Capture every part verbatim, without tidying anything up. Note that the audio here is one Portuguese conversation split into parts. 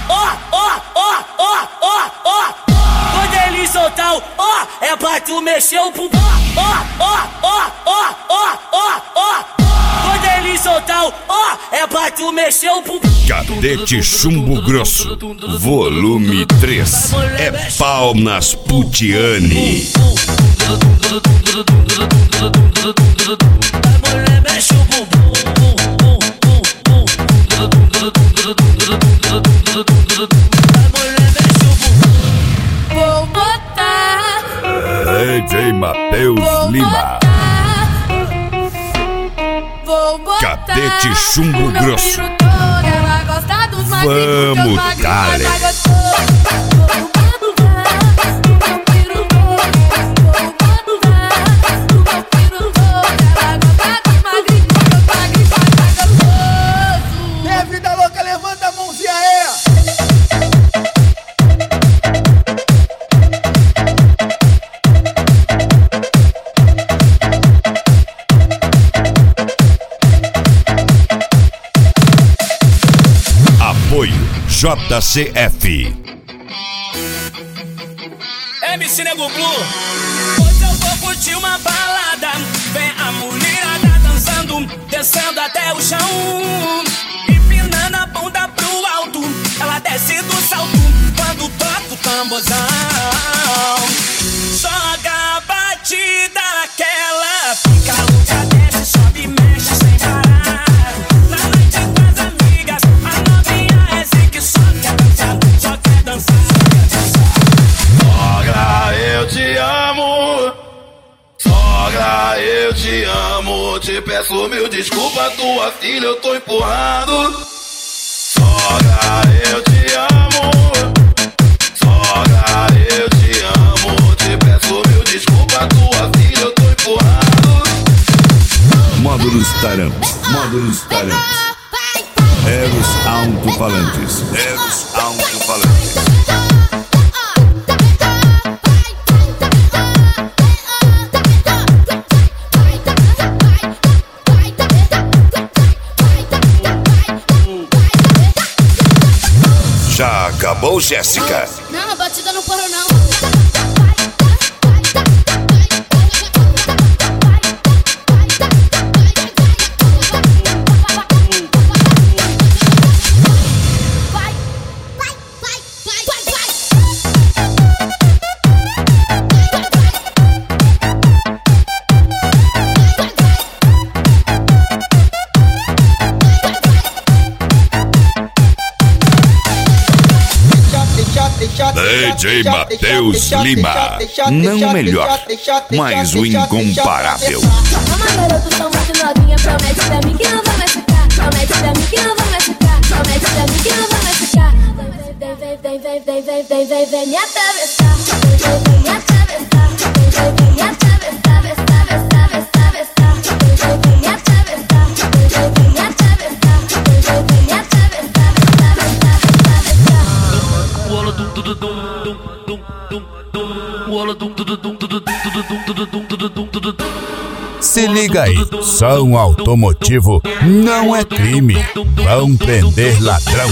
ó, ó, ó, ó, ó, ó. Quando ele soltar o ó, é pra tu mexer o bumbum. Ó, ó, ó, ó, ó, ó, ó. Quando ele soltar o ó, é pra tu mexer o bumbum. Cadete Chumbo Grosso, volume três. É pau nas Putiane. A mulher mexe o bumbum. A mulher mexe o bumbum. Vou botar D J Matheus Vou Lima. Vou botar Cadete Chumbo o meu Grosso. piru todo, ela gosta dos magrinhos, Vamos, porque os magrinhos dale. mais gostosos. Vou botar o meu piru todo, vou botar o meu piru todo, ela gosta dos magrinhos, porque os magrinhos mais gostosos. Minha vida louca, levanta a mãozinha aí. Apoio J C F. M C Nego Blue. Hoje eu vou curtir uma balada. Vem a mulherada dançando, descendo até o chão, empinando a bunda pro alto. Ela desce do salto quando toca o tamborzão. Joga a batida naquela pica louca, desce, sobe, mexe sem parar. Na noite com as amigas, a novinha é assim que só quer dançar, só quer dançar, só quer dançar. Sogra, eu te amo. Sogra, eu te amo. Te peço mil desculpas, tua filha eu tô empurrando. Sogra, eu te amo. Sogra, eu te amo. Te peço mil desculpas, tua filha eu tô empurrando. Módulos Tarantes. Módulos Tarantes. Eros Alto-Falantes. Eros Alto-Falantes. Já acabou, Jéssica? Não, a batida não parou não. D J Matheus Lima. Não melhor, mas o incomparável. Vamos, garoto, sou muito novinha. Promete pra mim que não vai mais ficar. Promete pra mim que não vai mais ficar. Promete pra mim que não vai mais ficar. Vem, vem, vem, vem, vem, vem, vem, vem, vem me atravessar. Vem, vem, vem me atravessar. Vem, vem, vem me atravessar. Vessar, vessar, vessar, vessar. Vem, vem, vem me atravessar. Vem, vem, vem me atravessar. Vem, vem, vem me atravessar. Vessar, vessar, vessar, vessar. Walla dum dum dum dum dum dum dum. Walla dum dum dum dum dum dum dum dum dum dum. Se liga aí, som automotivo não é crime. Vão prender ladrão.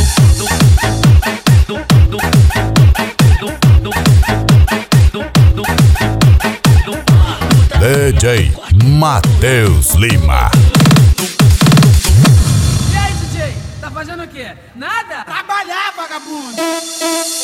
D J Matheus Lima. E aí, D J? Tá fazendo o quê? Nada? Trabalhar, vagabundo.